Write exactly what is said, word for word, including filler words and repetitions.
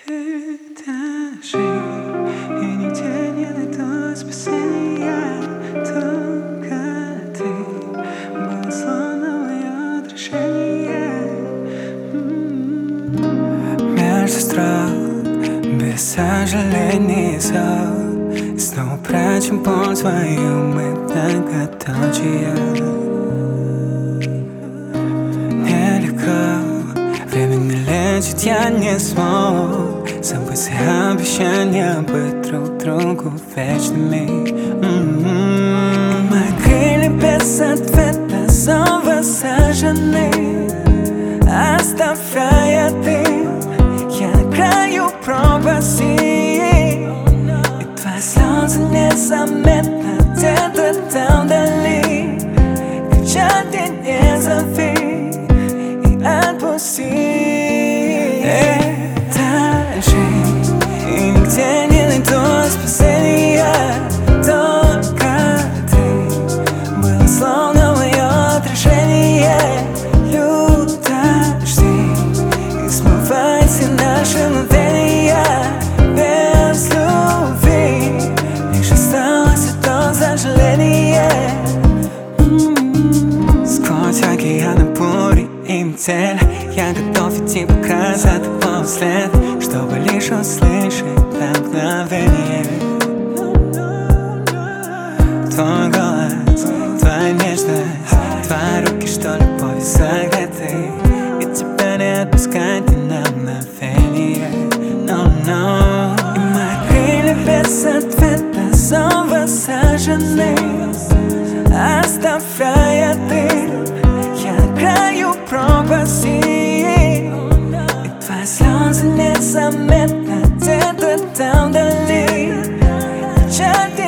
Это жизнь, и нигде не найду спасения. Только ты была словно мое отражение. Между строк, без сожалений зол, и снова прячем боль твою, мы многоточие. Время лечить я не смог, забыть все обещания быть друг другу вечными. м-м-м. Мои крылья без ответа снова сожжены, оставляя дым. Я на краю пропасти, и твои слезы незаметно где-то там вдали кричат: ты не зови, отпусти. Это жизнь, и нигде не найду спасения. Только ты была словно мое отражение. Люто жди, и смывай все наши мгновения. Без любви лишь осталось одно сожаление. Сквозь океаны бури и метель я готов идти показать твой след, чтобы лишь услышать на мгновение твой голос, твоя нежность, твои руки, что любовью согреты, и тебя не отпускать ни на мгновение. No, no. И мои крылья без ответа снова сожжены, оставляя дым. Я на краю пропасти, и твои слезы незаметно где-то там вдали кричат: